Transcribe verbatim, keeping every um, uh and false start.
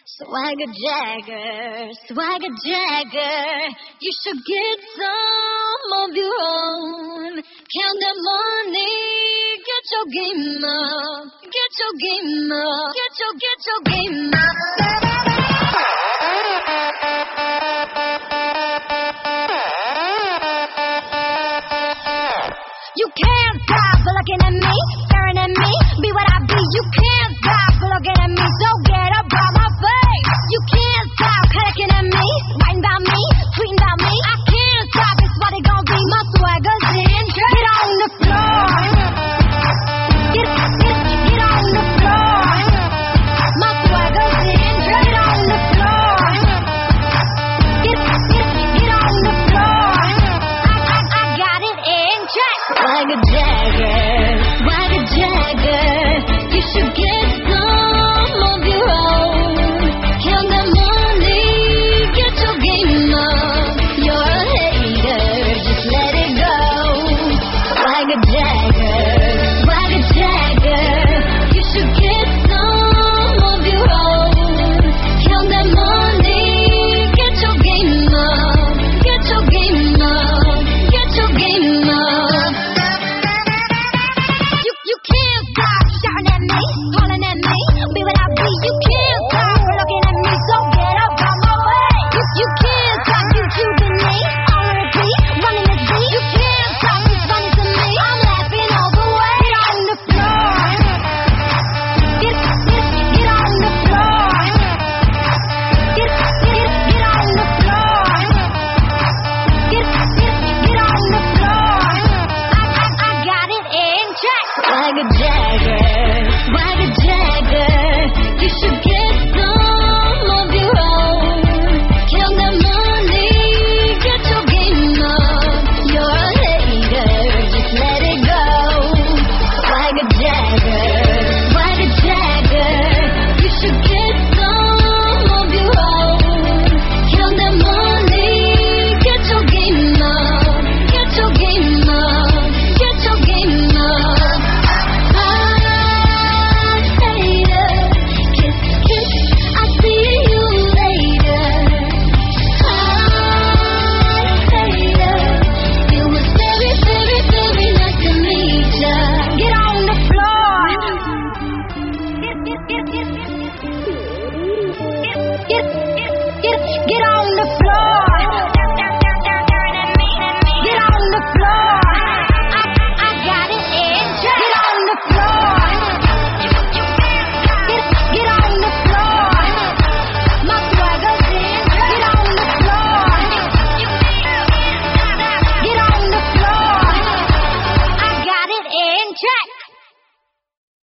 Swagger Jagger, Swagger Jagger, you should get some of your own. Count the money, get your game up, get your game up, get your, get your game up. You can't stop looking at me, staring at me, be what I be. You can't stop looking at me, so get up out my face. You can't stop looking at me, writing about me, tweeting about me. I can't stop, it's what it gon' be. My swagger's in, get on the floor. Get, get, get on the floor. My swagger's in, get on the floor. Get, get, get on the floor. I, I, I got it in check. Swagger Jagger, Swagger Jagger, you should get some of your own. Count the money, get your game up. You're a hater, just let it go. Swagger Jagger, Swagger Jagger, you should get some of your own. Count the money, get your game up. Get your game up, get your game up. You, you can't stop shouting at me, calling at me, be what I be. You can't stop looking at me, so get up out my way. You, you can't stop YouTubing me, on repeat, running this beat. You can't stop, it's funny to me, I'm laughing all the way. Get on the floor. Get, get, get on the floor. Get, get, get on the floor. Get, get, get on the floor. I, I, I got it in check. Swagger Jagger, Swagger Jagger, you should get some of your own. Count the money, get your game up. You're a hater, just let it go. Swagger Jagger, Swagger Jagger, you should get some of your own. Count the money, get your game up, get your game up, get your game up. I'm hater, kiss, kiss, I'll see you later. I'm hater, it was very, very, very nice to meet ya. Get on the floor. Get, get, get, get, get, get, get, get, get on the floor.